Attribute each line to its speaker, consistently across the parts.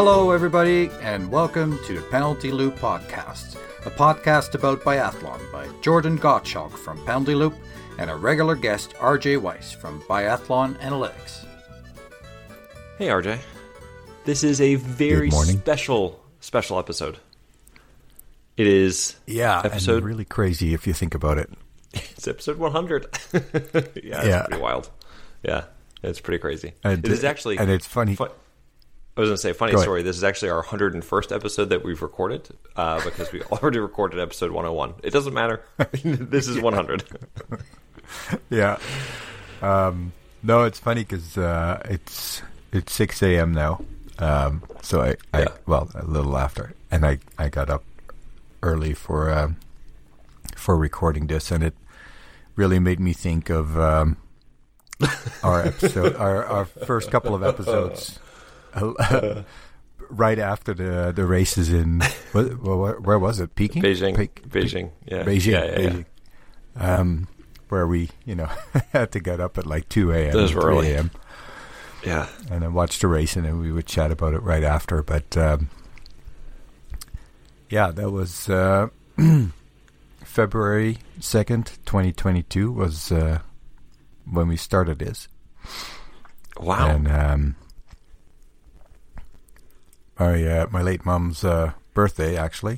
Speaker 1: Hello, everybody, and welcome to the Penalty Loop Podcast, a podcast about biathlon by Jordan Gottschalk from Penalty Loop and a regular guest, RJ Weiss from Biathlon Analytics.
Speaker 2: Hey, RJ. This is a very special episode. It is
Speaker 3: episode... and really crazy if you think about it.
Speaker 2: It's episode 100. It's pretty wild. Yeah, it's pretty crazy.
Speaker 3: And
Speaker 2: it is actually...
Speaker 3: And it's funny...
Speaker 2: I was going to say, funny story, this is actually our 101st episode that we've recorded, because we already recorded episode 101. It doesn't matter. This is 100.
Speaker 3: Yeah. No, it's funny because it's 6 a.m. now. So I a little after. And I got up early for recording this, and it really made me think of our episode, our first couple of episodes. Right after the races in where was it? Peking?
Speaker 2: Beijing. Yeah.
Speaker 3: Beijing. Where we, had to get up at like 2 a.m.
Speaker 2: Those were
Speaker 3: 3
Speaker 2: early.
Speaker 3: a.m.
Speaker 2: Yeah.
Speaker 3: And then watch the race, and then we would chat about it right after. But that was February 2nd, 2022 was when we started this.
Speaker 2: Wow.
Speaker 3: And my late mom's birthday, actually.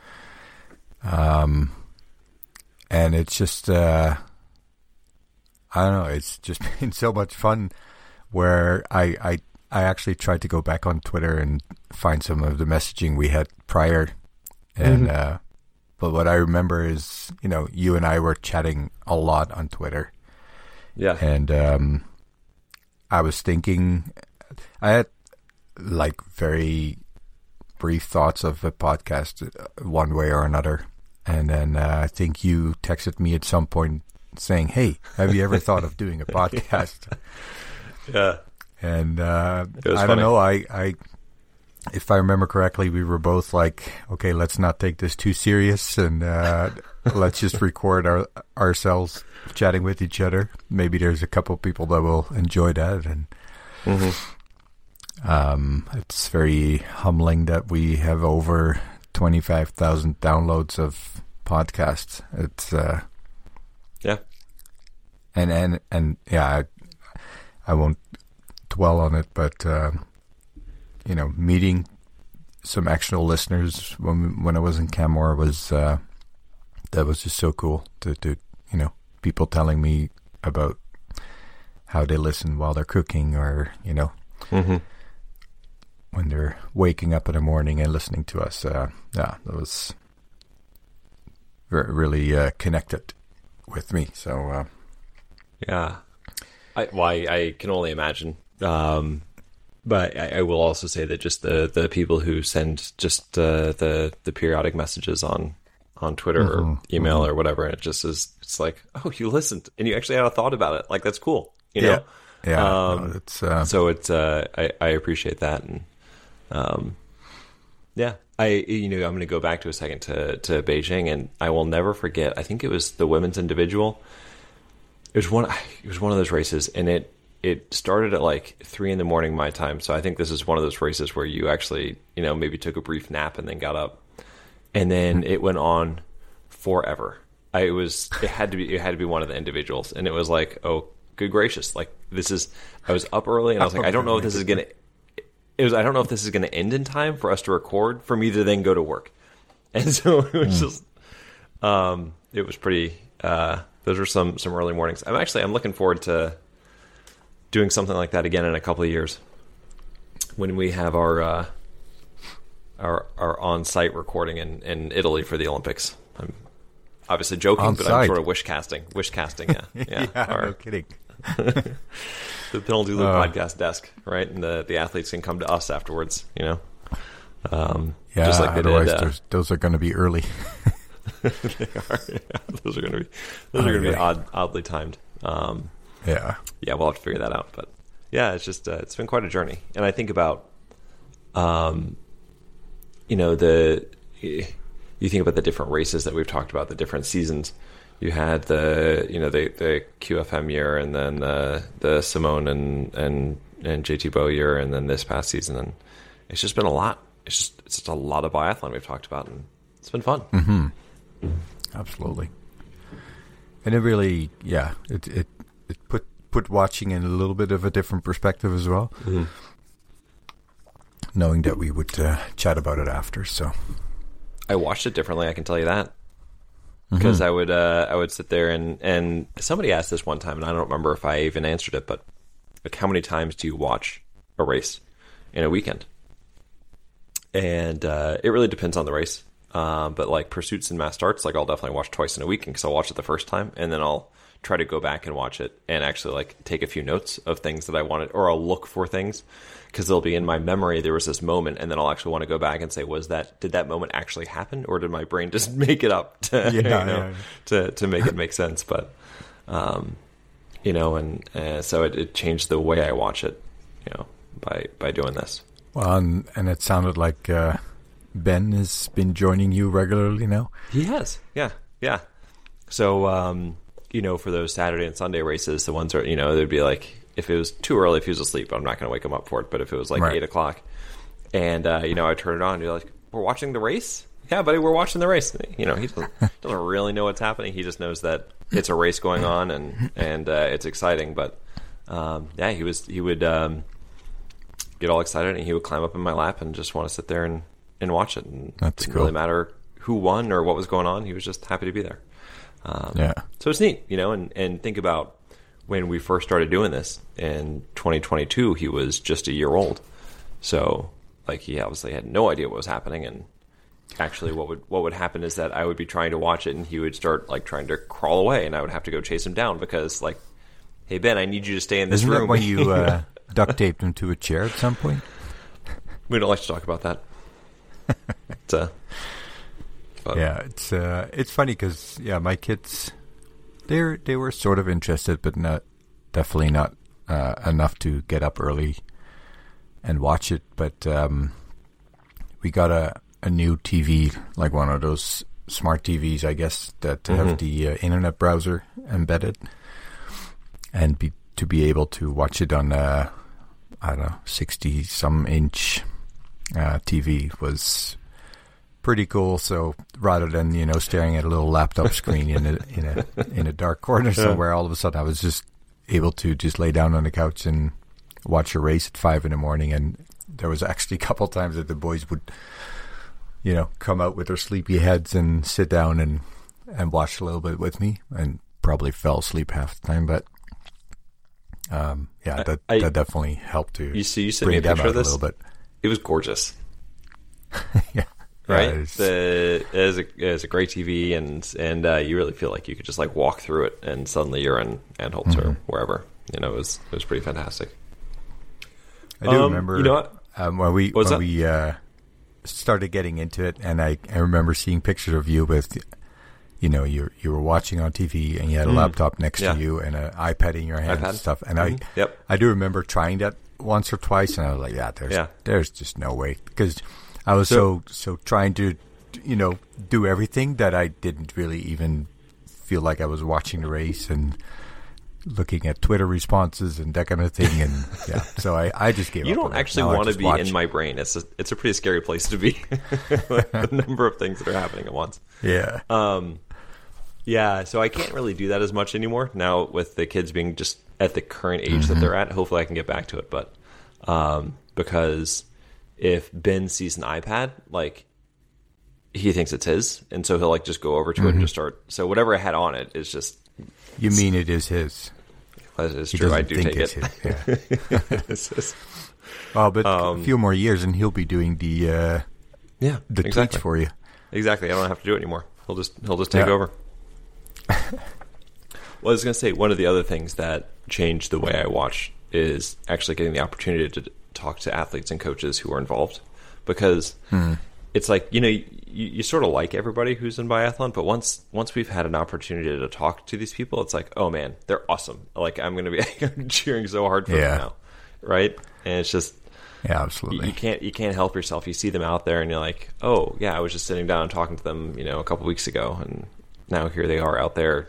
Speaker 3: And it's just, I don't know, it's just been so much fun where I actually tried to go back on Twitter and find some of the messaging we had prior. And, but what I remember is, you and I were chatting a lot on Twitter.
Speaker 2: Yeah.
Speaker 3: And I was thinking, I had like very brief thoughts of a podcast one way or another. And then I think you texted me at some point saying, hey, have you ever thought of doing a podcast?
Speaker 2: Yeah.
Speaker 3: And I
Speaker 2: funny.
Speaker 3: don't know, I if I remember correctly, we were both like, okay, let's not take this too serious, and let's just record ourselves chatting with each other. Maybe there's a couple of people that will enjoy that. And it's very humbling that we have over 25,000 downloads of podcasts. It's I won't dwell on it, but meeting some actual listeners when I was in Canmore was that was just so cool to people telling me about how they listen while they're cooking, or when they're waking up in the morning and listening to us. That was really connected with me. So,
Speaker 2: I can only imagine. But I will also say that just the people who send just the periodic messages on Twitter or email or whatever, it's like, oh, you listened and you actually had a thought about it. Like, that's cool.
Speaker 3: Yeah.
Speaker 2: So it's I appreciate that. And I'm going to go back to a second to Beijing, and I will never forget. I think it was the women's individual. It was one of those races, and it started at like 3 a.m. my time. So I think this is one of those races where you actually, maybe took a brief nap and then got up, and then it went on forever. It had to be one of the individuals, and it was like, oh, good gracious. Like, I was up early, and I was like, I don't know if this is going to end in time for us to record, for me to then go to work. And so it was just, it was pretty, those were some early mornings. I'm looking forward to doing something like that again in a couple of years, when we have our on-site recording in Italy for the Olympics. I'm obviously joking,
Speaker 3: on-site.
Speaker 2: But I'm sort of wish casting. Yeah.
Speaker 3: No kidding.
Speaker 2: The Penalty Loop podcast desk, right? And the athletes can come to us afterwards, just like they did.
Speaker 3: Those are going to be early.
Speaker 2: They are. Yeah. Those are going to be oddly timed. We'll have to figure that out. But yeah, it's just it's been quite a journey. And I think about, you think about the different races that we've talked about, the different seasons. You had the QFM year, and then the Simone and JT Bow year, and then this past season. And it's just been a lot. It's just a lot of biathlon we've talked about, and it's been fun.
Speaker 3: Mm-hmm. Absolutely. And it really, it put watching in a little bit of a different perspective as well.
Speaker 2: Mm-hmm.
Speaker 3: Knowing that we would chat about it after, so
Speaker 2: I watched it differently. I can tell you that, because I would sit there and somebody asked this one time, and I don't remember if I even answered it, but like, how many times do you watch a race in a weekend? And it really depends on the race. But like Pursuits and Mass Starts, like I'll definitely watch twice in a weekend because I'll watch it the first time, and then I'll try to go back and watch it and actually like take a few notes of things that I wanted, or I'll look for things because they'll be in my memory. There was this moment, and then I'll actually want to go back and say, did that moment actually happen, or did my brain just make it up to to make it make sense? But so it changed the way I watch it, by doing this.
Speaker 3: Well, and it sounded like Ben has been joining you regularly now.
Speaker 2: He has, yeah. So, for those Saturday and Sunday races, the ones where, they'd be like, if it was too early, if he was asleep, I'm not going to wake him up for it. But if it was like 8 o'clock and, I turn it on and you're like, we're watching the race? Yeah, buddy, we're watching the race. He doesn't really know what's happening. He just knows that it's a race going on and it's exciting. But, he would get all excited and he would climb up in my lap and just want to sit there and watch it. And
Speaker 3: That's
Speaker 2: it didn't
Speaker 3: cool.
Speaker 2: really matter who won or what was going on. He was just happy to be there. So it's neat, and think about when we first started doing this in 2022, he was just a year old. So like he obviously had no idea what was happening. And actually what would happen is that I would be trying to watch it and he would start like trying to crawl away and I would have to go chase him down because like, hey Ben, I need you to stay in this room.
Speaker 3: Isn't that when you duct taped him to a chair at some point?
Speaker 2: We don't like to talk about that.
Speaker 3: Yeah, it's funny because my kids they were sort of interested, but definitely not enough to get up early and watch it. But we got a new TV, like one of those smart TVs, I guess, that have the internet browser embedded, and to be able to watch it on 60-some inch TV was pretty cool. So rather than staring at a little laptop screen in a dark corner somewhere, all of a sudden I was just able to just lay down on the couch and watch a race at 5 a.m. And there was actually a couple times that the boys would come out with their sleepy heads and sit down and watch a little bit with me, and probably fell asleep half the time. But that definitely helped to
Speaker 2: you sent
Speaker 3: bring
Speaker 2: me a
Speaker 3: them
Speaker 2: picture
Speaker 3: out
Speaker 2: of this?
Speaker 3: a little bit.
Speaker 2: It was gorgeous.
Speaker 3: Yeah.
Speaker 2: Right? It is a great TV, and you really feel like you could just like walk through it, and suddenly you're in Anhalt or wherever. It was pretty fantastic.
Speaker 3: I do remember.
Speaker 2: You know what?
Speaker 3: When we started getting into it, and I remember seeing pictures of you with, you were watching on TV, and you had a laptop next to you and an iPad in your hand and stuff. And I do remember trying that once or twice, and I was like, there's just no way, because I was so trying to, do everything that I didn't really even feel like I was watching the race and looking at Twitter responses and that kind of thing. And so I just gave up.
Speaker 2: You don't actually want to be in my brain. It's a pretty scary place to be. The number of things that are happening at once.
Speaker 3: Yeah.
Speaker 2: So I can't really do that as much anymore now with the kids being just at the current age that they're at. Hopefully I can get back to it. But because if Ben sees an iPad, like he thinks it's his, and so he'll like just go over to it and just start. So whatever I had on it is just.
Speaker 3: You mean it is his?
Speaker 2: It's true. I do take it.
Speaker 3: His, yeah. But a few more years, and he'll be doing the tweets for you.
Speaker 2: Exactly. I don't have to do it anymore. He'll just take over. Well, I was going to say, one of the other things that changed the way I watch is actually getting the opportunity to talk to athletes and coaches who are involved, because it's like, you sort of like everybody who's in biathlon, but once we've had an opportunity to talk to these people, it's like, oh man, they're awesome. Like I'm going to be cheering so hard for them now. Right. And it's just,
Speaker 3: absolutely.
Speaker 2: You can't help yourself. You see them out there and you're like, oh yeah, I was just sitting down and talking to them, a couple weeks ago, and now here they are out there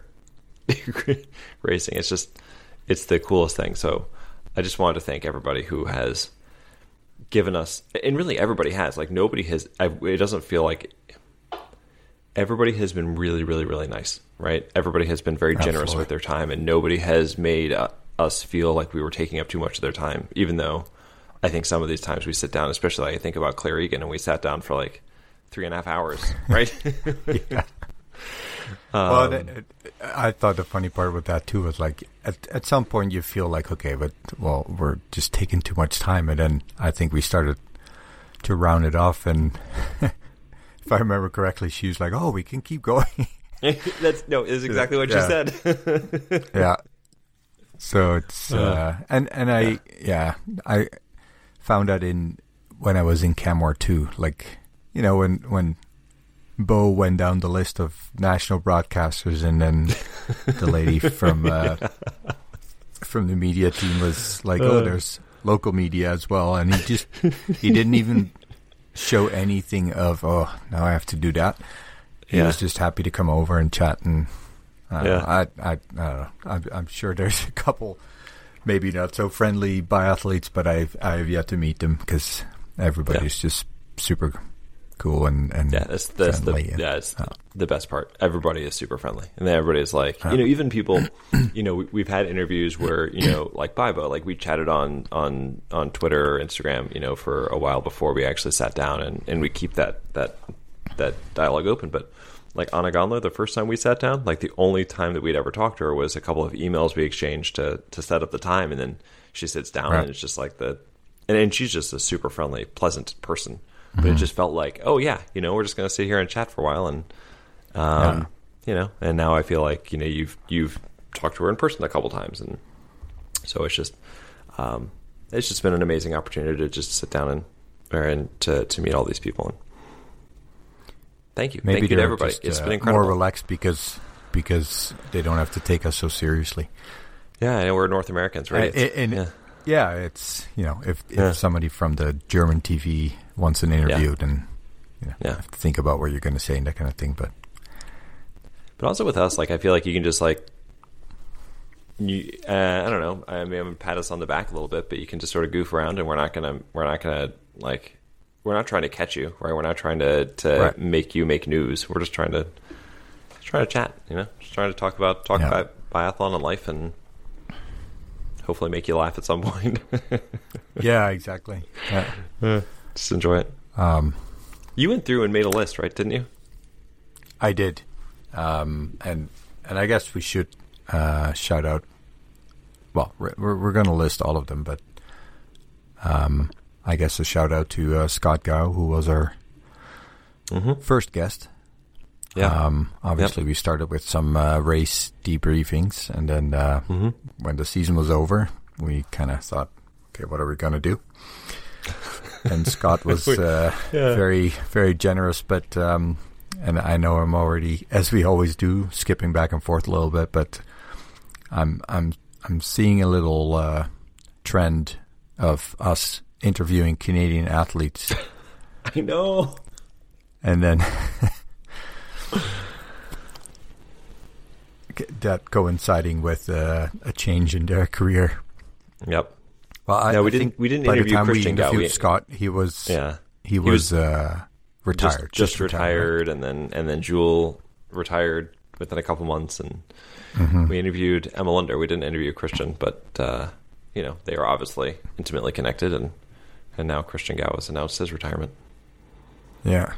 Speaker 2: racing. It's the coolest thing. So I just wanted to thank everybody who has given us, and really everybody has, like nobody has, it doesn't feel like, everybody has been really, really, really nice, right? Everybody has been very generous
Speaker 3: Absolutely.
Speaker 2: with their time, and nobody has made us feel like we were taking up too much of their time, even though I think some of these times we sit down, especially like I think about Claire Egan, and we sat down for like 3.5 hours, right?
Speaker 3: Yeah. Well, I thought the funny part with that too was like at some point you feel like, okay, but well, we're just taking too much time, and then I think we started to round it off, and if I remember correctly, she was like, "Oh, we can keep going."
Speaker 2: Is exactly what you said.
Speaker 3: Yeah. So it's and I found that when I was in Canmore too, like, you know, when Bo went down the list of national broadcasters, and then the lady from the media team was like, "Oh, there's local media as well," and he didn't even show anything of, "Oh, now I have to do that." He was just happy to come over and chat, and I don't know. I'm sure there's a couple maybe not so friendly biathletes, but I've yet to meet them, because everybody's just super cool and
Speaker 2: that's
Speaker 3: friendly.
Speaker 2: It's the best part. Everybody is super friendly, and everybody is like, you know, even people, you know, we've had interviews where, you know, like Bibo, like we chatted on Twitter or Instagram, you know, for a while before we actually sat down, and we keep that dialogue open. But like Anna Gondler, the first time we sat down, like the only time that we'd ever talked to her was a couple of emails we exchanged to set up the time, and then she sits down, and it's just like and she's just a super friendly, pleasant person. But it just felt like, oh yeah, you know, we're just going to sit here and chat for a while, and you know, and now I feel like, you know, you've talked to her in person a couple times, and so it's just been an amazing opportunity to just sit down and to meet all these people. And thank you to everybody. It's been incredible.
Speaker 3: More relaxed because they don't have to take us so seriously.
Speaker 2: Yeah, I know we're North Americans, right?
Speaker 3: Yeah, it's, you know, if somebody from the German TV wants an interview, then you have to think about what you're going to say and that kind of thing. But
Speaker 2: also with us, like I feel like you can just like, I don't know, I mean, I'm gonna pat us on the back a little bit, but you can just sort of goof around, and we're not gonna like, we're not trying to catch you, right? We're not trying to make you make news. We're just trying to chat, you know, just trying to talk about biathlon and life, and hopefully make you laugh at some point.
Speaker 3: Yeah, exactly. Yeah.
Speaker 2: Just enjoy it. You went through and made a list, right? Didn't you?
Speaker 3: I did. And I guess we should shout out. Well, we're going to list all of them, but I guess a shout out to Scott Gow, who was our first guest. Yeah. Obviously, we started with some race debriefings, and then when the season was over, we kind of thought, okay, what are we going to do? And Scott was very, very generous, but and I know I'm already, as we always do, skipping back and forth a little bit, but I'm seeing a little trend of us interviewing Canadian athletes.
Speaker 2: I know.
Speaker 3: And then that coinciding with a change in their career.
Speaker 2: Yep.
Speaker 3: Well,
Speaker 2: we didn't interview Christian Gow.
Speaker 3: Scott, he was retired,
Speaker 2: just retired, and then Jewel retired within a couple months, and we interviewed Emma Lunder. We didn't interview Christian, but you know, they are obviously intimately connected, and now Christian Gow has announced his retirement.
Speaker 3: Yeah.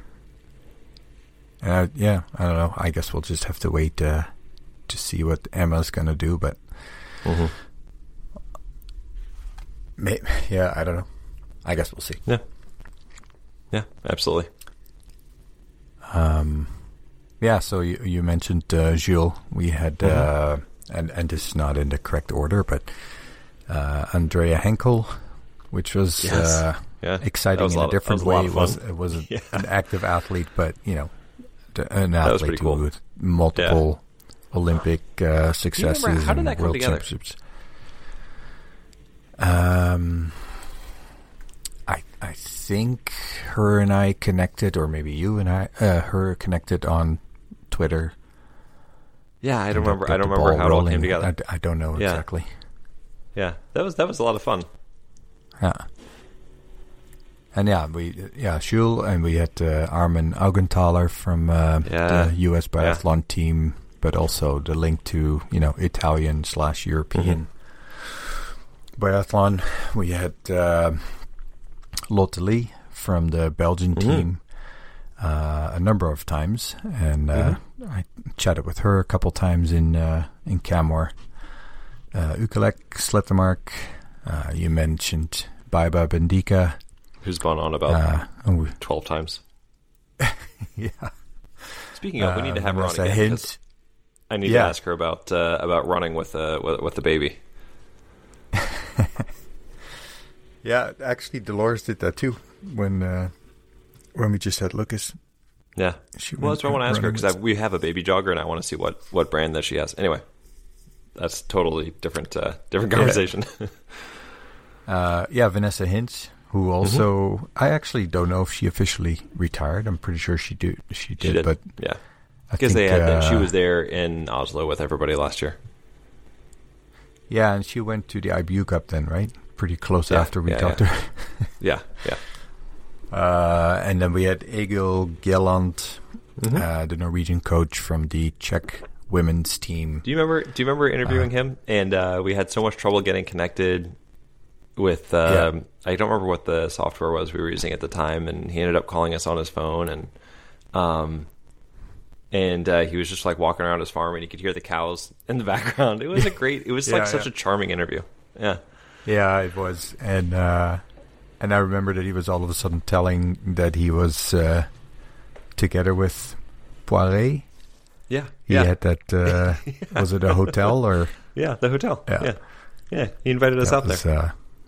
Speaker 3: I don't know. I guess we'll just have to wait to see what Emma's going to do, but I don't know. I guess we'll see.
Speaker 2: Yeah, absolutely.
Speaker 3: So you mentioned Jules. We had, and this is not in the correct order, but Andrea Henkel, which was exciting in a different way. It was an active athlete, but, you know, an athlete with multiple Olympic successes
Speaker 2: how did that
Speaker 3: and world
Speaker 2: come together?
Speaker 3: championships. I think her and I connected, or maybe you and her connected on Twitter.
Speaker 2: Yeah, I don't remember how it all came together.
Speaker 3: I don't know exactly.
Speaker 2: Yeah, that was a lot of fun.
Speaker 3: Yeah. And Schul, and we had Armin Augenthaler from the U.S. biathlon team, but also the link to Italian/European biathlon. We had Lotte Lee from the Belgian team a number of times, and I chatted with her a couple times in Camor. Ukelek Slettemark, you mentioned Baiba Bendika,
Speaker 2: who's gone on about 12 times.
Speaker 3: Yeah.
Speaker 2: Speaking of, we need to have her on again.
Speaker 3: Hint.
Speaker 2: I need to ask her about running with the baby.
Speaker 3: Yeah, actually, Dolores did that too when we just had Lucas.
Speaker 2: Yeah. Well, that's what I want to ask her, because we have a baby jogger, and I want to see what brand that she has. Anyway, that's totally different conversation.
Speaker 3: Vanessa Hintz, who also I actually don't know if she officially retired. I'm pretty sure she did. But
Speaker 2: yeah, because they had she was there in Oslo with everybody last year.
Speaker 3: Yeah, and she went to the IBU Cup then, right? Pretty close after we talked to her.
Speaker 2: Yeah.
Speaker 3: And then we had Egil Gjelland, the Norwegian coach from the Czech women's team.
Speaker 2: Do you remember interviewing him? And we had so much trouble getting connected with. I don't remember what the software was we were using at the time, and he ended up calling us on his phone, and he was just like walking around his farm, and you could hear the cows in the background. It was such a charming interview. Yeah.
Speaker 3: Yeah, it was, and I remember that he was all of a sudden telling that he was together with Poiret.
Speaker 2: Yeah,
Speaker 3: he had that. Was it a hotel or?
Speaker 2: Yeah, the hotel. Yeah. He invited us out there.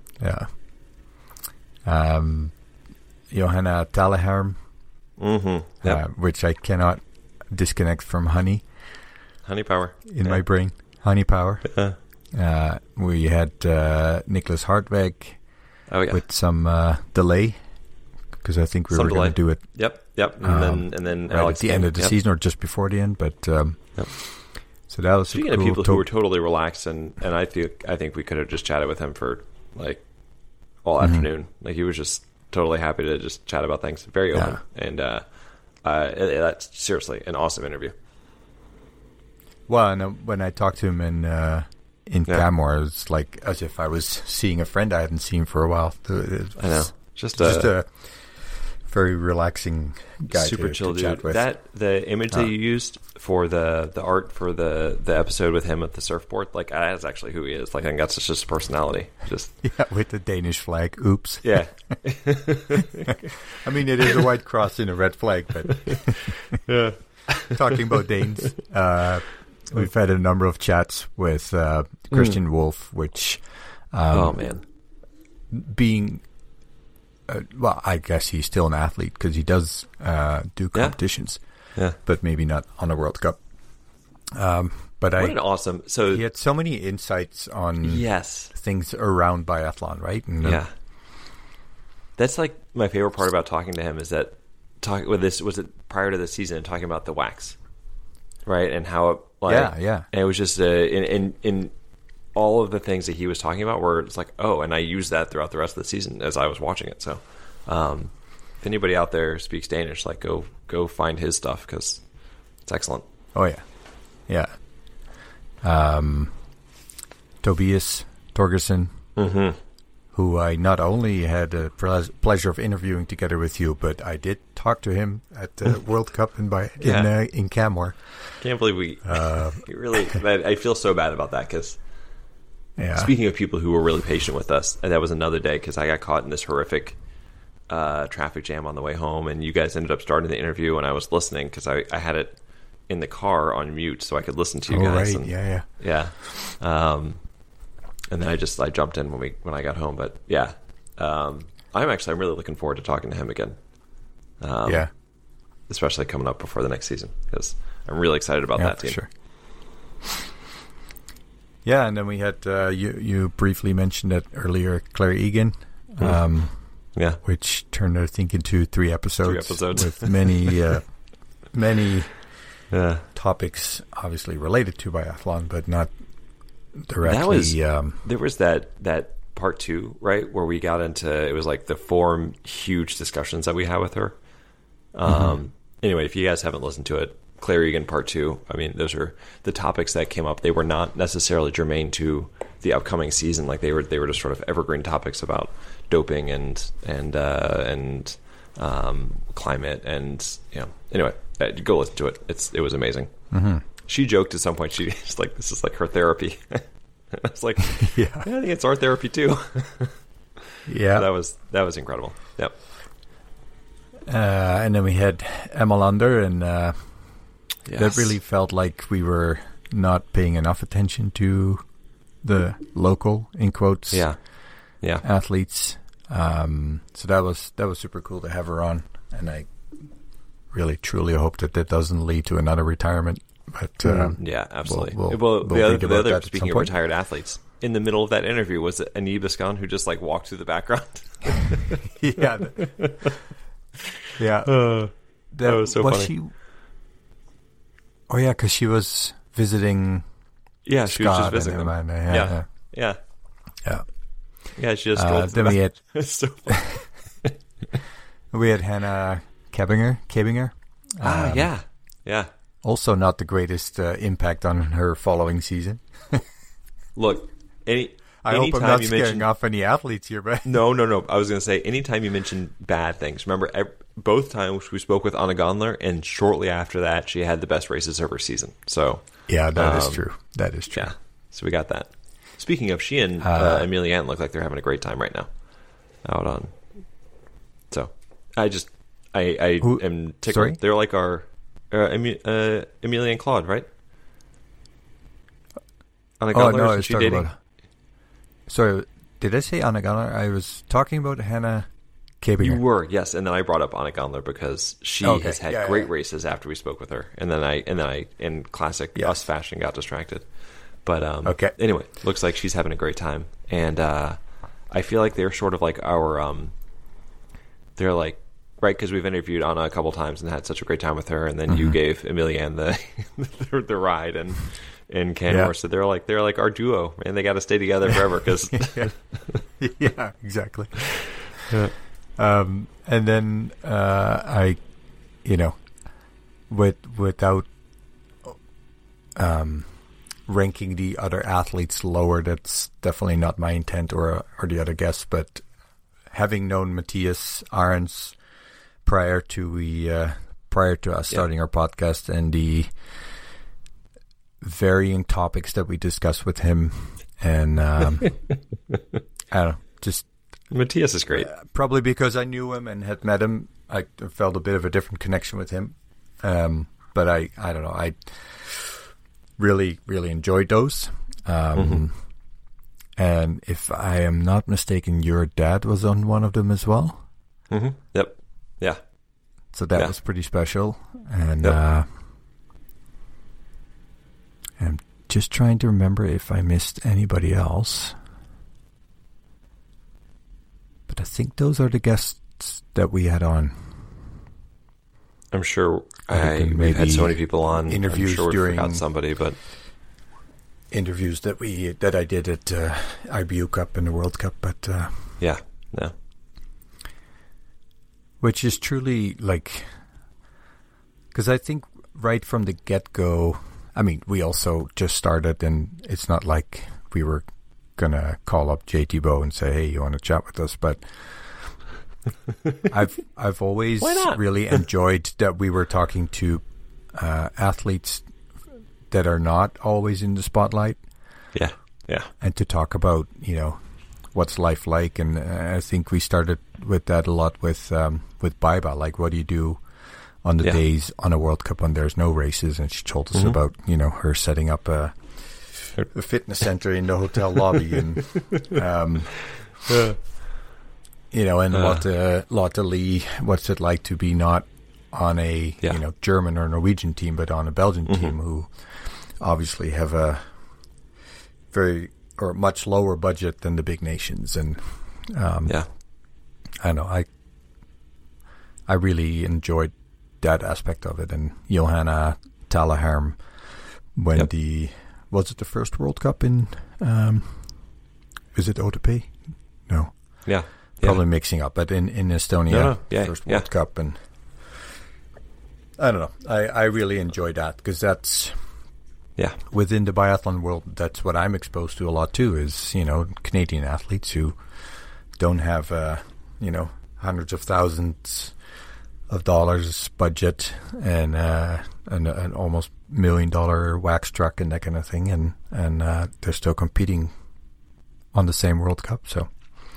Speaker 3: Johanna Taleharm, which I cannot disconnect from Honey
Speaker 2: Power
Speaker 3: in my brain. Honey Power. We had Nicholas Hartweg with some delay, because I think we were going to do it.
Speaker 2: Yep. And then
Speaker 3: right
Speaker 2: Alex
Speaker 3: at the end of the season, or just before the end. But so that was
Speaker 2: speaking of people who were totally relaxed, and I think we could have just chatted with him for like all afternoon. Like, he was just totally happy to just chat about things, very open, and that's seriously an awesome interview.
Speaker 3: Well, and when I talked to him in Camor, it was like as if I was seeing a friend I hadn't seen for a while.
Speaker 2: I know, just
Speaker 3: a very relaxing guy,
Speaker 2: super chill
Speaker 3: to chat
Speaker 2: dude.
Speaker 3: with.
Speaker 2: The image that you used for the art for the episode with him at the surfboard, like, that's actually who he is. Like, I think that's just his personality. Just
Speaker 3: with the Danish flag. Oops.
Speaker 2: Yeah.
Speaker 3: I mean, it is a white cross and a red flag, but talking about Danes. We've had a number of chats with Christian Wolf, which, being, I guess he's still an athlete because he does do competitions, but maybe not on a World Cup. But
Speaker 2: what an awesome! So
Speaker 3: he had so many insights on things around biathlon, right? And,
Speaker 2: that's like my favorite part about talking to him is that was it prior to the season, talking about the wax. Right, and how it, and it was just in all of the things that he was talking about, where it's like, and I used that throughout the rest of the season as I was watching it. So, if anybody out there speaks Danish, like, go find his stuff, because it's excellent.
Speaker 3: Oh yeah. Tobias Torgerson, who I not only had the pleasure of interviewing together with you, but I did talk to him at the World Cup in Camor.
Speaker 2: Can't believe we really. I feel so bad about that, because speaking of people who were really patient with us, and that was another day, because I got caught in this horrific traffic jam on the way home, and you guys ended up starting the interview, and I was listening because I had it in the car on mute so I could listen to you guys.
Speaker 3: Right.
Speaker 2: And, and then I jumped in when I got home. But I'm really looking forward to talking to him again. Especially coming up before the next season, because I'm really excited about that team.
Speaker 3: Sure. Yeah, and then we had you briefly mentioned it earlier, Claire Egan, which turned I think into 3 episodes. With many topics obviously related to biathlon, but not directly.
Speaker 2: There was that part 2, right, where we got into, it was like the 4 huge discussions that we had with her. Anyway, if you guys haven't listened to it, Claire Egan part 2, I mean, those are the topics that came up. They were not necessarily germane to the upcoming season. Like they were just sort of evergreen topics about doping and climate, and anyway, go listen to it. It was amazing. She joked at some point, she's like, this is like her therapy. I was like, yeah, I think it's our therapy too.
Speaker 3: Yeah,
Speaker 2: that was incredible. Yep.
Speaker 3: And then we had Emma Lander, and
Speaker 2: yes.
Speaker 3: that really felt like we were not paying enough attention to the local, in quotes, athletes. So that was super cool to have her on, and I really truly hope that doesn't lead to another retirement. But
Speaker 2: yeah, absolutely.
Speaker 3: We'll
Speaker 2: the other speaking of retired athletes, in the middle of that interview was Annie Biscon, who just like walked through the background.
Speaker 3: Yeah. Yeah.
Speaker 2: That was so funny.
Speaker 3: She? Oh yeah, because she was visiting.
Speaker 2: Yeah, she was just visiting them. Yeah. She just.
Speaker 3: Then we had.
Speaker 2: It's so funny.
Speaker 3: We had Hannah Kebinger.
Speaker 2: Yeah.
Speaker 3: Also, not the greatest impact on her following season.
Speaker 2: Look,
Speaker 3: I hope I'm not scaring off any athletes here, but
Speaker 2: no. I was going to say, anytime you mention bad things, remember both times we spoke with Anna Gondler, and shortly after that, she had the best races of her season. So
Speaker 3: yeah, that is true. That is true.
Speaker 2: Yeah, so we got that. Speaking of, she and Amelia Ant look like they're having a great time right now out on. So I am tickled.
Speaker 3: Sorry?
Speaker 2: They're like our Amelia and Claude, right? Anna Gondler,
Speaker 3: I was talking about. Sorry, did I say Anna Gondler? I was talking about Hannah Kebinger.
Speaker 2: You were, yes, and then I brought up Anna Gondler because she has had great races after we spoke with her, and then I in classic us fashion got distracted. But anyway, looks like she's having a great time, and I feel like they're sort of like our they're like, right, because we've interviewed Anna a couple times and had such a great time with her, and then you gave Amelia Ann the ride, and Canmore, so they're like our duo, and they got to stay together forever because
Speaker 3: yeah, exactly. And then I, without ranking the other athletes lower, that's definitely not my intent or the other guests, but having known Matthias Arons prior to us starting our podcast, and the varying topics that we discussed with him, and I don't know, just
Speaker 2: Matthias is great.
Speaker 3: Probably because I knew him and had met him, I felt a bit of a different connection with him. But I don't know, I really, really enjoyed those. And if I am not mistaken, your dad was on one of them as well.
Speaker 2: Yep. Yeah.
Speaker 3: So that was pretty special. And I'm just trying to remember if I missed anybody else. But I think those are the guests that we had on.
Speaker 2: I'm sure we've had so many people on.
Speaker 3: Interviews
Speaker 2: I'm sure
Speaker 3: during
Speaker 2: we forgot somebody, but
Speaker 3: interviews that I did at IBU Cup and the World Cup, but
Speaker 2: yeah,
Speaker 3: which is truly like, because I think right from the get-go, I mean, we also just started, and it's not like we were gonna call up JT Bow and say, "Hey, you want to chat with us?" But I've always really enjoyed that we were talking to athletes that are not always in the spotlight.
Speaker 2: Yeah.
Speaker 3: And to talk about, what's life like, and I think we started with that a lot with Baiba. Like, what do you do on the days on a World Cup when there's no races? And she told us about her setting up a fitness center in the hotel lobby, and and Lotte Lee, what's it like to be not on a German or Norwegian team, but on a Belgian team, who obviously have a much lower budget than the big nations. And I don't know, I really enjoyed that aspect of it. And Johanna Talaharm, when was it the first World Cup in is it Otepää? No.
Speaker 2: Yeah.
Speaker 3: Probably mixing up, but in Estonia,
Speaker 2: No. Yeah.
Speaker 3: first World Cup, and I don't know. I really enjoy that because that's within the biathlon world. That's what I'm exposed to a lot too. Is Canadian athletes who don't have hundreds of thousands of dollars budget and an almost $1 million wax truck and that kind of thing, and they're still competing on the same World Cup. So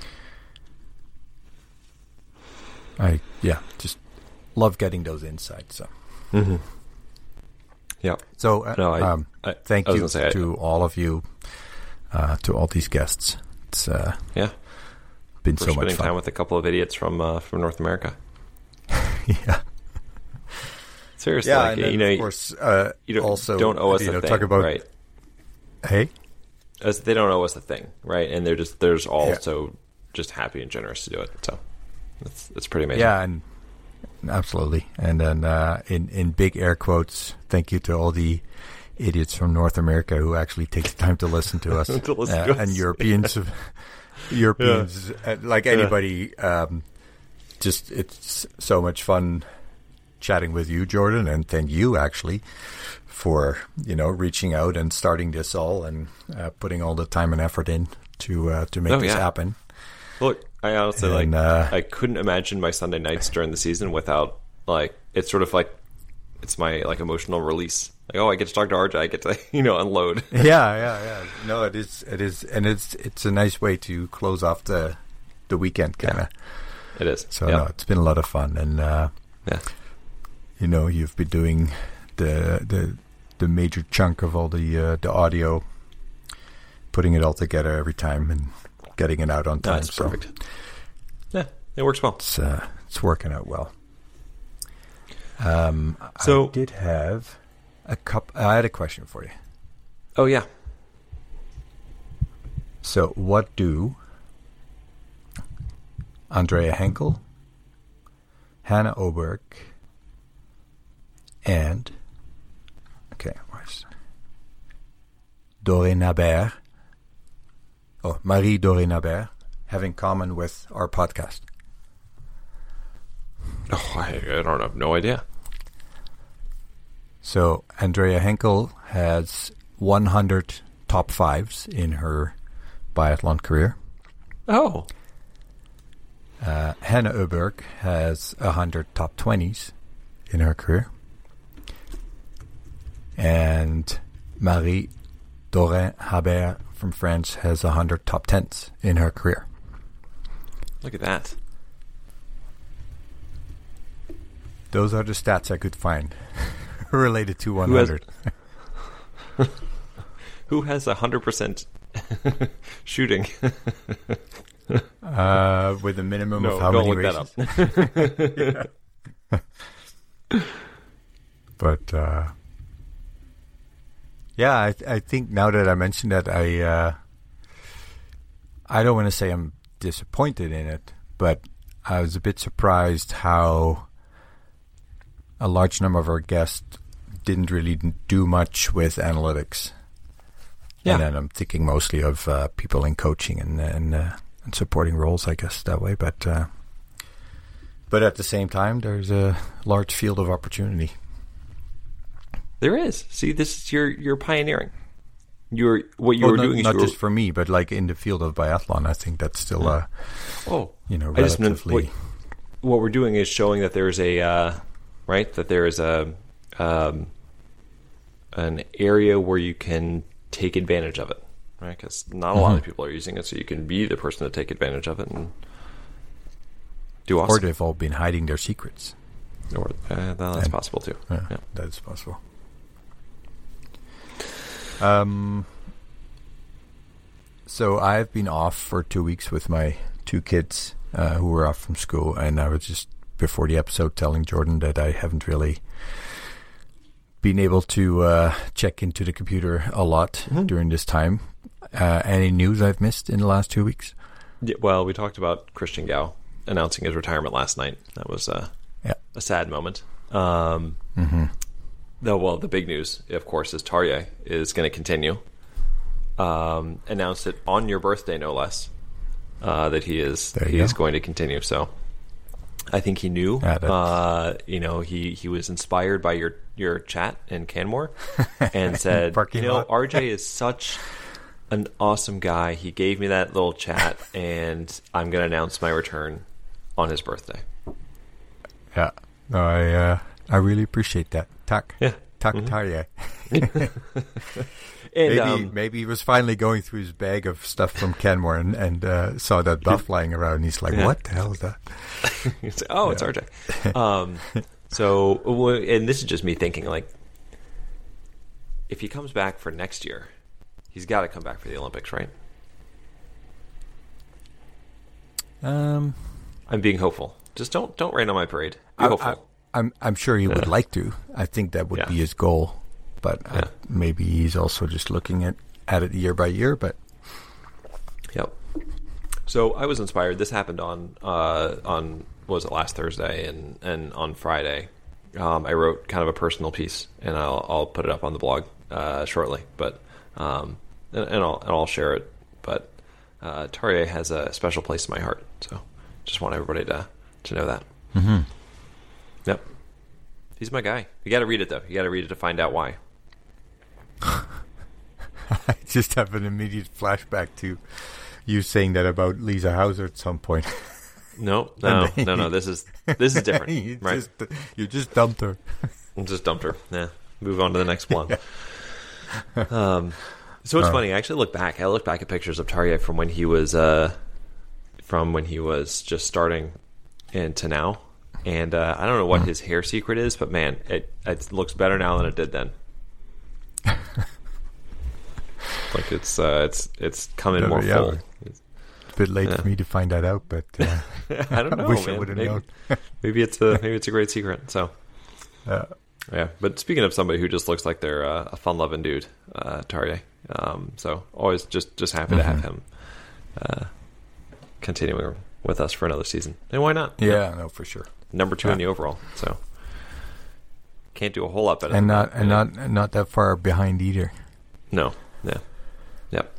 Speaker 3: I just love getting those insights. So
Speaker 2: yeah.
Speaker 3: So thank you
Speaker 2: to
Speaker 3: all of you, to all these guests. It's been so much
Speaker 2: spending
Speaker 3: fun.
Speaker 2: time with a couple of idiots from North America.
Speaker 3: Yeah.
Speaker 2: Seriously,
Speaker 3: Yeah, and then, of course,
Speaker 2: you don't,
Speaker 3: also
Speaker 2: don't owe us a thing,
Speaker 3: talk about,
Speaker 2: right?
Speaker 3: Hey,
Speaker 2: As they don't owe us a thing, right? And they're just also just happy and generous to do it. So it's pretty amazing.
Speaker 3: yeah, and absolutely. And then in big air quotes, thank you to all the idiots from North America who actually take the time to listen to us,
Speaker 2: To listen to us.
Speaker 3: and Europeans, like anybody. Just it's so much fun chatting with you, Jordan, and thank you actually for reaching out and starting this all and putting all the time and effort in to make this happen.
Speaker 2: Look, I honestly I couldn't imagine my Sunday nights during the season without it's sort of like it's my emotional release. I get to talk to RJ, I get to unload.
Speaker 3: Yeah. No, it is, and it's a nice way to close off the weekend kind of.
Speaker 2: It is.
Speaker 3: So no, it's been a lot of fun, and you've been doing the major chunk of all the audio, putting it all together every time and getting it out on time.
Speaker 2: That's perfect. Yeah, it works well.
Speaker 3: It's working out well.
Speaker 2: So
Speaker 3: I did have I had a question for you.
Speaker 2: Oh yeah.
Speaker 3: So what do Andrea Henkel, Hannah Oberg, and Marie Doré Nabert have in common with our podcast?
Speaker 2: Oh, I don't have no idea.
Speaker 3: So Andrea Henkel has 100 top fives in her biathlon career.
Speaker 2: Oh.
Speaker 3: Hannah Oberg has 100 top 20s in her career. And Marie Dorin Habert from France has 100 top 10s in her career.
Speaker 2: Look at that.
Speaker 3: Those are the stats I could find related to 100.
Speaker 2: Who has 100% shooting?
Speaker 3: With a minimum of how
Speaker 2: don't
Speaker 3: many
Speaker 2: look
Speaker 3: races?
Speaker 2: that up.
Speaker 3: But I think now that I mentioned that, I don't want to say I'm disappointed in it, but I was a bit surprised how a large number of our guests didn't really do much with analytics.
Speaker 2: Yeah.
Speaker 3: And then I'm thinking mostly of people in coaching and supporting roles, I guess, that way. But at the same time, there's a large field of opportunity.
Speaker 2: There is. See, this is you're pioneering. You're doing
Speaker 3: not just for me, but like in the field of biathlon, I think that's still relatively.
Speaker 2: I just meant what we're doing is showing that there's an area where you can take advantage of it, right? Because not a lot of people are using it, so you can be the person to take advantage of it and do awesome.
Speaker 3: Or they've all been hiding their secrets.
Speaker 2: Or that's possible too.
Speaker 3: Yeah, that is possible. So I've been off for 2 weeks with my two kids who were off from school, and I was just before the episode telling Jordan that I haven't really been able to check into the computer a lot during this time. Any news I've missed in the last 2 weeks?
Speaker 2: Yeah, well, we talked about Christian Gau announcing his retirement last night. That was a sad moment. The big news, of course, is Tarjei is going to continue. Announced it on your birthday, no less. that he is going to continue. So I think he knew. He was inspired by your chat in Canmore and said, RJ is such an awesome guy. He gave me that little chat, and I'm going to announce my return on his birthday.
Speaker 3: Yeah, no, I really appreciate that. Tak Tarje. And, maybe he was finally going through his bag of stuff from Canmore and saw that buff lying around. And he's like, "What the hell is that?"
Speaker 2: It's RJ. So, and this is just me thinking, like, if he comes back for next year, he's got to come back for the Olympics, right? I'm being hopeful. Just don't rain on my parade. Be hopeful.
Speaker 3: I'm sure he would like to. I think that would be his goal. But maybe he's also just looking at it year by year. But
Speaker 2: yep. So I was inspired. This happened on was it last Thursday, and on Friday, I wrote kind of a personal piece, and I'll put it up on the blog shortly. But and I'll share it. But Tarje has a special place in my heart. So just want everybody to know that.
Speaker 3: Mm-hmm.
Speaker 2: Yep. He's my guy. You got to read it though. You got to read it to find out why.
Speaker 3: I just have an immediate flashback to you saying that about Lisa Hauser at some point.
Speaker 2: No. This is different, right?
Speaker 3: You just dumped her.
Speaker 2: Just dumped her. Yeah. Move on to the next one. So it's funny. I actually look back. I look back at pictures of Tarje from when he was just starting into now, and I don't know what his hair secret is, but man, it looks better now than it did then. Like it's coming more full.
Speaker 3: It's a bit late for me to find that out, but
Speaker 2: I don't know.
Speaker 3: I wish I would have known.
Speaker 2: maybe it's a great secret. So yeah. But speaking of somebody who just looks like they're a fun-loving dude, Tarje. So always just happy to have him continuing with us for another season. And why not?
Speaker 3: Yeah, no, for sure.
Speaker 2: Number 2 in the overall. So can't do a whole lot better.
Speaker 3: And not that far behind either.
Speaker 2: No. Yeah. Yep.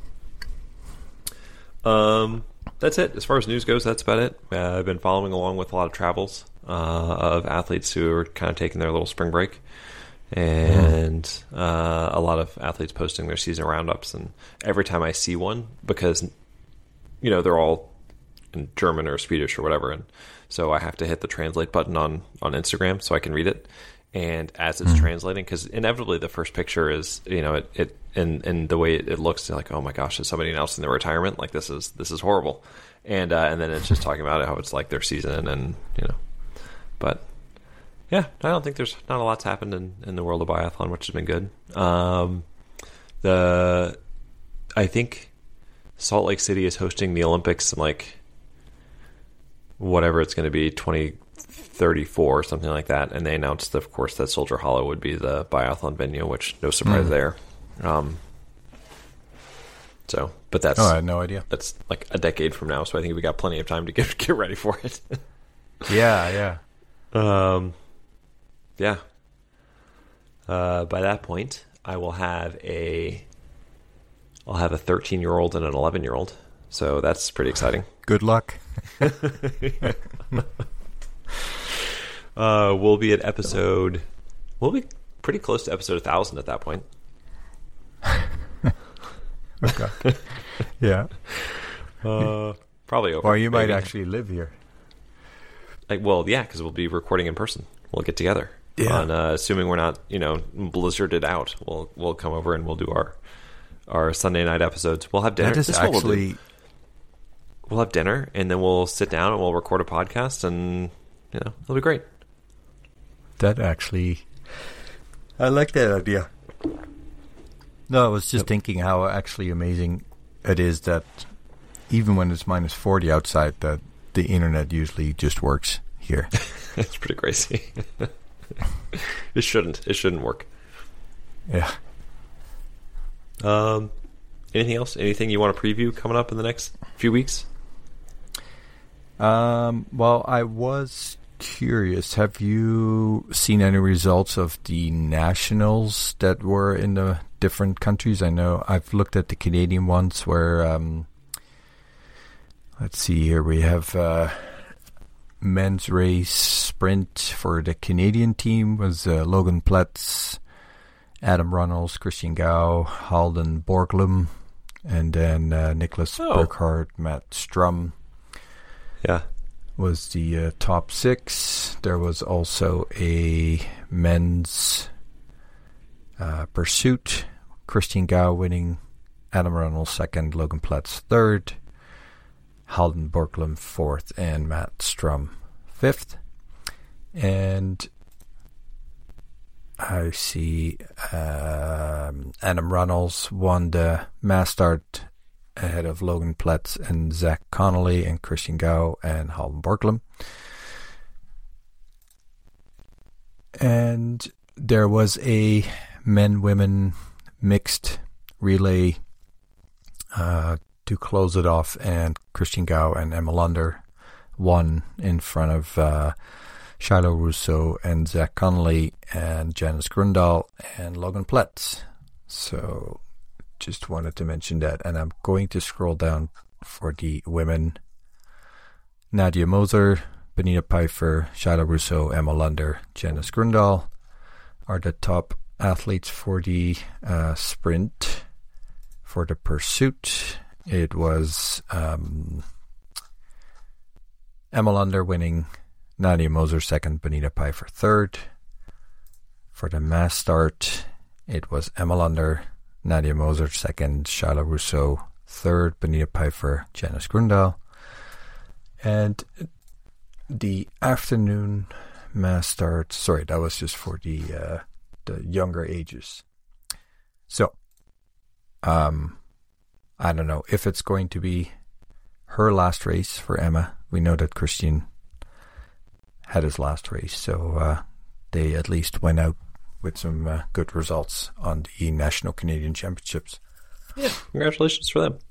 Speaker 2: That's it. As far as news goes, that's about it. I've been following along with a lot of travels of athletes who are kind of taking their little spring break. And a lot of athletes posting their season roundups. And every time I see one, because, they're all in German or Swedish or whatever. And so I have to hit the translate button on Instagram so I can read it. And as it's translating, because inevitably the first picture is, it and the way it looks, like, oh my gosh, is somebody else in their retirement? Like this is horrible. And then it's just talking about how it's like their season, and but yeah, I don't think there's not a lot's happened in the world of biathlon, which has been good. I think Salt Lake City is hosting the Olympics in like whatever it's going to be, 2034 or something like that, and they announced, of course, that Soldier Hollow would be the biathlon venue, which no surprise there. But that's
Speaker 3: I had no idea.
Speaker 2: That's like a decade from now, so I think we got plenty of time to get ready for it.
Speaker 3: Yeah.
Speaker 2: Yeah. By that point, I will have I'll have a 13-year-old and an 11-year-old, so that's pretty exciting.
Speaker 3: Good luck.
Speaker 2: We'll be pretty close to episode 1,000 at that point.
Speaker 3: Okay. Yeah.
Speaker 2: Probably over.
Speaker 3: Or you might actually live here.
Speaker 2: Because we'll be recording in person. We'll get together.
Speaker 3: Yeah.
Speaker 2: Assuming we're not, blizzarded out, we'll come over and we'll do our Sunday night episodes. We'll have dinner.
Speaker 3: That is actually.
Speaker 2: We'll have dinner, and then we'll sit down and we'll record a podcast, and it'll be great.
Speaker 3: That actually, I like that idea. No, I was just thinking how actually amazing it is that even when it's minus 40 outside, that the internet usually just works here.
Speaker 2: It's pretty crazy. It shouldn't work.
Speaker 3: Yeah.
Speaker 2: Anything else? Anything you want to preview coming up in the next few weeks?
Speaker 3: Well, I was curious. Have you seen any results of the nationals that were in the different countries? I know I've looked at the Canadian ones where let's see here. We have men's race sprint for the Canadian team was Logan Pletz, Adam Runnels, Christian Gau, Halden Borglum, and then Nicholas Burkhardt, Matt Strum.
Speaker 2: Yeah.
Speaker 3: Was the top 6. There was also a men's pursuit. Christian Gau winning, Adam Runnels second, Logan Pletz third, Halden Borglum fourth, and Matt Strum fifth. And I see Adam Runnels won the mass start ahead of Logan Pletz and Zach Connolly and Christian Gau and Halden Borglum. And there was a men-women mixed relay to close it off, and Christian Gau and Emma Lunder won in front of Shiloh Russo and Zach Connolly and Janice Grundahl and Logan Pletz. So just wanted to mention that. And I'm going to scroll down for the women. Nadia Moser, Benita Pfeiffer, Shiloh Russo, Emma Lunder, Janice Grundahl are the top athletes for the sprint. For the pursuit, it was Emma Lunder winning, Nadia Moser second, Benita Pfeiffer third. For the mass start, it was Emma Lunder, Nadia Moser second, Shiloh Russo third, Benita Pfeiffer, Janice Grundahl. And the afternoon mass start, sorry, that was just for the younger ages. So, I don't know if it's going to be her last race for Emma. We know that Christian had his last race, so they at least went out with some good results on the National Canadian Championships.
Speaker 2: Yeah, congratulations for them.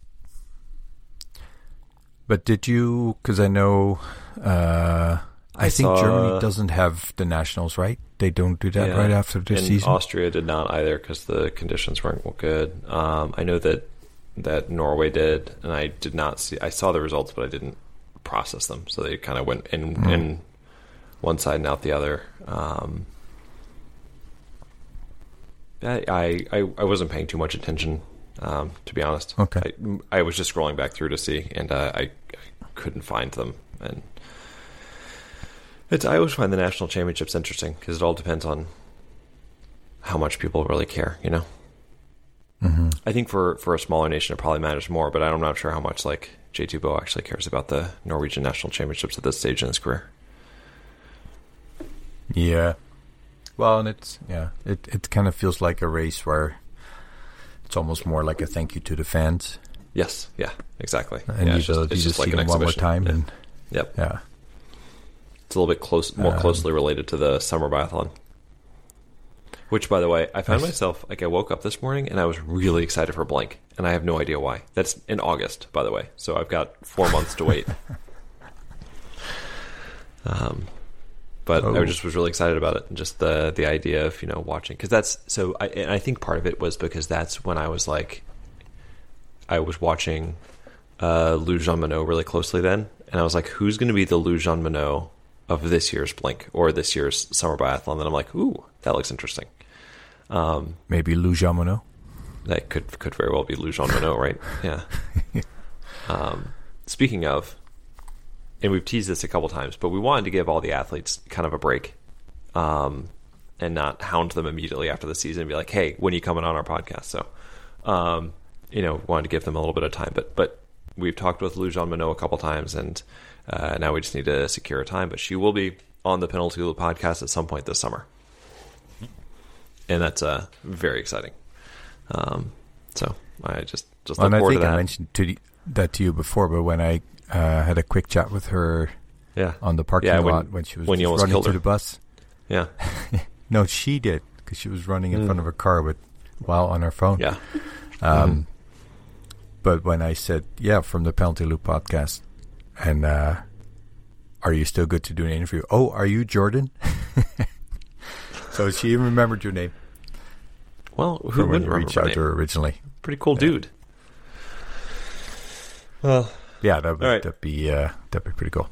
Speaker 3: But did you, because I know, I think Germany doesn't have the nationals, right? They don't do that right after the season?
Speaker 2: Austria did not either because the conditions weren't good. I know that Norway did, and I did not see, I saw the results, but I didn't process them. So they kind of went in one side and out the other. I wasn't paying too much attention, to be honest.
Speaker 3: Okay.
Speaker 2: I was just scrolling back through to see, and I couldn't find them. And I always find the national championships interesting because it all depends on how much people really care, you know?
Speaker 3: Mm-hmm.
Speaker 2: I think for a smaller nation, it probably matters more, but I'm not sure how much like J2 Bo actually cares about the Norwegian national championships at this stage in his career.
Speaker 3: Yeah. Well, and it kind of feels like a race where it's almost more like a thank you to the fans.
Speaker 2: Yes, yeah, exactly.
Speaker 3: And you just like see them one more time.
Speaker 2: Yeah.
Speaker 3: And
Speaker 2: yep.
Speaker 3: Yeah.
Speaker 2: It's a little bit more closely related to the summer biathlon. Which, by the way, I found myself, like, I woke up this morning and I was really excited for blank, and I have no idea why. That's in August, by the way, so I've got 4 months to wait. But I just was really excited about it, and just the idea of, you know, watching, because that's so. I think part of it was because that's when I was like, I was watching Lou Jean Monod really closely then, and I was like, who's going to be the Lou Jean Monod of this year's Blink or this year's summer biathlon? Then I'm like, ooh, that looks interesting.
Speaker 3: Maybe Lou Jean Monod.
Speaker 2: That could very well be Lou Jean Monod, right? Yeah. Speaking of, and we've teased this a couple times, but we wanted to give all the athletes kind of a break, and not hound them immediately after the season and be like, hey, when are you coming on our podcast? So, you know, wanted to give them a little bit of time, but we've talked with Lou Jean Monod a couple times, and now we just need to secure a time, but she will be on the Penalty Loop podcast at some point this summer. And that's very exciting. So I just look forward to that.
Speaker 3: I think I mentioned that to you before, but when I had a quick chat with her on the parking lot when she was running to the bus.
Speaker 2: Yeah.
Speaker 3: No, she did, because she was running in front of a car while on her phone.
Speaker 2: Yeah.
Speaker 3: But when I said, from the Penalty Loop podcast, and are you still good to do an interview? Oh, are you Jordan? So she even remembered your name.
Speaker 2: Well, who wouldn't
Speaker 3: reach out to her originally?
Speaker 2: Pretty cool dude. Well,
Speaker 3: Yeah,
Speaker 2: All right.
Speaker 3: that'd be pretty cool.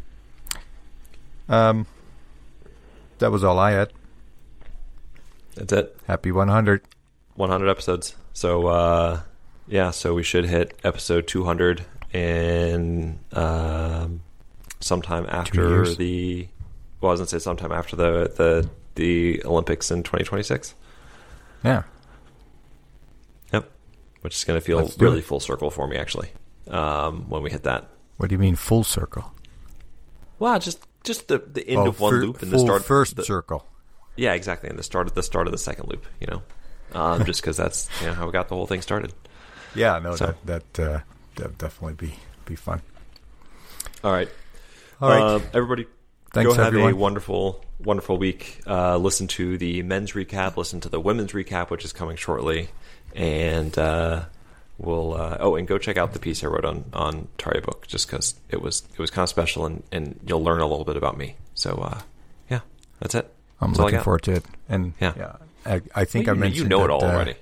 Speaker 3: That was all I had.
Speaker 2: That's it.
Speaker 3: Happy 100.
Speaker 2: 100 episodes. So, so we should hit episode 200 in sometime after I was going to say sometime after the Olympics in 2026.
Speaker 3: Yeah.
Speaker 2: Yep. Which is going to feel really full circle for me, actually, when we hit that.
Speaker 3: What do you mean full circle?
Speaker 2: Well, just the end of one loop and the start
Speaker 3: first circle.
Speaker 2: Yeah, exactly. And the start of the second loop, just because that's how we got the whole thing started.
Speaker 3: Yeah, no, so. that definitely be fun.
Speaker 2: All right. Everybody,
Speaker 3: thanks,
Speaker 2: go have
Speaker 3: everyone.
Speaker 2: a wonderful, wonderful week. Listen to the men's recap. Listen to the women's recap, which is coming shortly, and we'll. And go check out the piece I wrote on Tarja Book, just because it was kind of special, and you'll learn a little bit about me. So, that's it.
Speaker 3: I'm looking forward to it, and I think I mentioned
Speaker 2: it all already.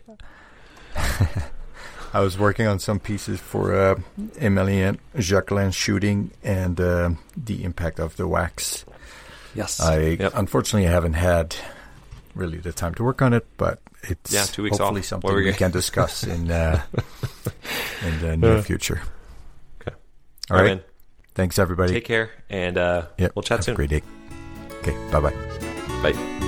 Speaker 3: I was working on some pieces for Emily and Jacqueline's shooting and the impact of the wax.
Speaker 2: Yes.
Speaker 3: Unfortunately, I haven't had really the time to work on it, but it's
Speaker 2: 2 weeks
Speaker 3: hopefully
Speaker 2: off.
Speaker 3: something we can discuss in the near future.
Speaker 2: Okay.
Speaker 3: All right.
Speaker 2: Man.
Speaker 3: Thanks, everybody.
Speaker 2: Take care, and we'll chat soon.
Speaker 3: Have a great day. Okay. Bye-bye.
Speaker 2: Bye.